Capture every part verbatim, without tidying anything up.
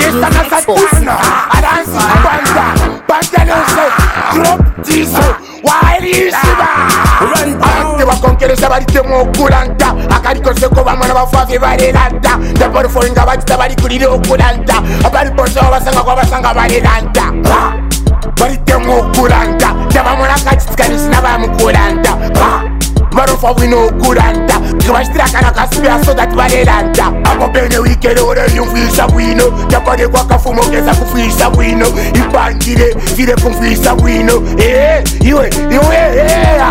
Mister Nasatuna, Adansi Banda, Bandanose, Drop Diesel, Why Run down, they were conquered about the Mokulanta, Akari Seko, one of our father, Varelanta, the body for Ingabati, Kurido Kulanta, about the person of Sanga Sanga Varelanta, Barite Mokulanta, the Mamma Katskan is Nava Mukulanta. Marofa we no kuranta Kiwashtra kana kasipia so that varelanta Apo bene wikere ore yumfisa wino Yakode kwa kafumo keza kufisa wino Ipangire vire kumfisa wino Eh, iwe, iwe, eh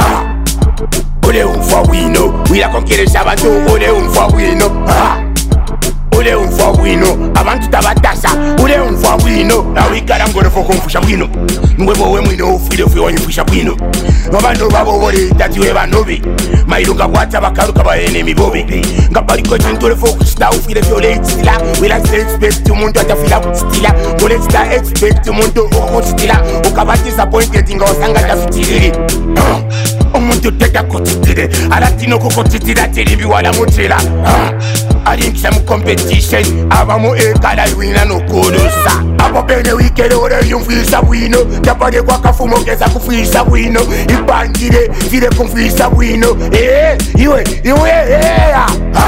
Ole umfa wino Wila konkere shabato ole umfa wino Ole umfa wino Abantu tabatasa Ole umfa wino Na wikara ngore foko mfusha wino Mwebo we mwino ufile ufi wanyu mfusha wino Mabando babo wole tati we banobi Mailunga wata bakaruka ba enemy bobi Ngabariko chintole foko chita ufile fiole stila Wila stila expect umuntu atafila kutstila Wile stila expect umuntu uko stila Ukaba disappointed inga wasanga tafitiriri Umuntu teka kutitire Alatino kukutitira tiribi wala mutila Alinkisha mu competition Abamu ekala wina no kurusa Apo bene wikere ore yumfisa wino Yapade kwa kafumo keza kufisa wino Ipangire vire kumfisa wino Eh, iwe, iwe, eh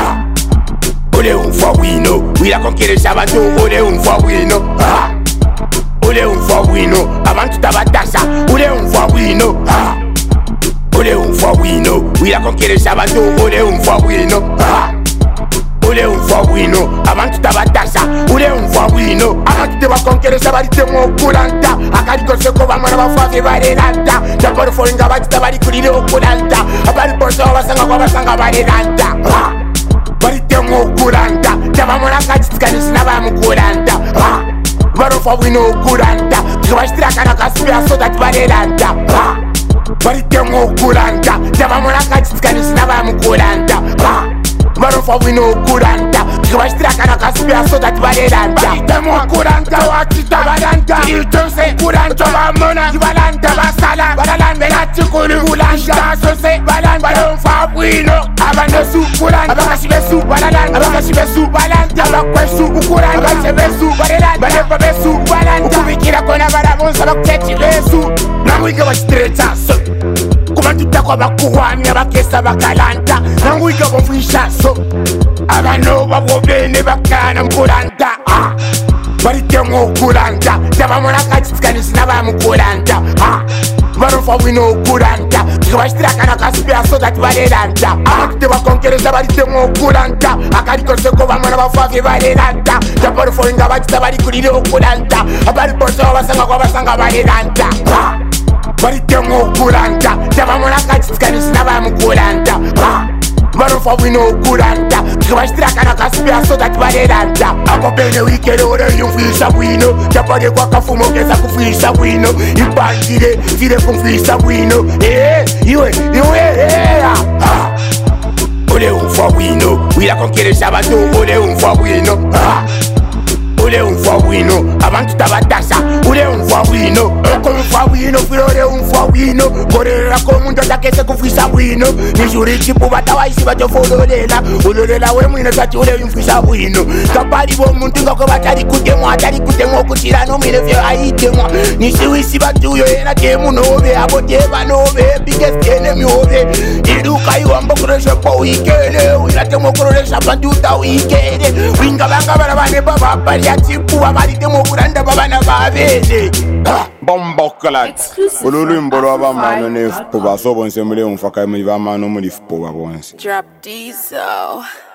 Ole umfa wino Wila konkere shabato ole umfa wino Ole umfa wino Abantu tabatasa ole umfa wino Ole umfa wino Wila konkere shabato ole umfa wino Ule umfa wino, abantu tabatasa Ule umfa wino, abantu te bakonkeresa barite mokulanta Akari koseko bamwana bafafe barelanta Japoro foringa batita bari kurire okulanta Abari poso basanga kwa basanga barelanta Barite mokulanta Jabamona kachitsikanisi nabamukulanta Barofa wino okulanta Kibashitira kana kasipia so that barelanta Barite mokulanta Jabamona kachitsikanisi nabamukulanta Marofa wino kuranta Kiwashtra kana kasipia so that varelanta Demo kuranta wakita varanta Iltose kuranta vamona Kivalanta basala Varalanda lati kuru Ulanta sose Valanta Varomfa wino Abanesu kuranta Abakashibesu Varalanta Abakashibesu Valanta Abakwesu ukuranta Abakashibesu Varelanta Banefa besu Valanta Ukubikira kona varamonsa Bakutechi besu Namwike wachitreta so Kumantuta kwa bakuwamia Bakesa bakalanta Namwike wafisha so Abano babobene bakana mkulanta Barite mkulanta Jabamona kachitsikanisi nabamukulanta Barofa wino kuranta Kiwashitira kana kasipia so that varelanta Abantu te bakonkeresa barite mkulanta Akari koseko bamwana bafafe varelanta Japoro foringa batita bari kurire okulanta Abari poso basanga kwa basanga varelanta Barite mkulanta Jabamona kachitsikanisi nabamukulanta Marofa wino kuranta Kiwashitira kana kasipia so that varelanta Apo bene wikere ore yumfisa wino Japade kwa kafumo keza kufisa wino Ipangire vire kumfisa wino Eh, iwe, iwe, eh Ole umfa wino Wila konkere shabato ole umfa wino Ule umfa wino Abantu tabatasa Ule umfa wino Oko umfa wino Filore umfa wino Korera komundo takese kufisa wino Nijuri chipu batawaisi batofolorela Ulolela we mwino sati ule umfisa wino Kapali bo muntu ngako batari kutemwa Atari kutemwa kutirano mine vyo haitemwa Nishiwisi batuyo ena temu nobe Abo teba nobe Biggest enemy obe Iruka iwambo kuresha pa wikere Wila temo kuresha pantuta wikere Winga banga barabane baba pari Chipu amalite mo kuranda babana babele Bombo clat Ululu mbolo abamano ne fupo baso bonse mule umfaka mu bamano muri fupo babonse Drop Diesel.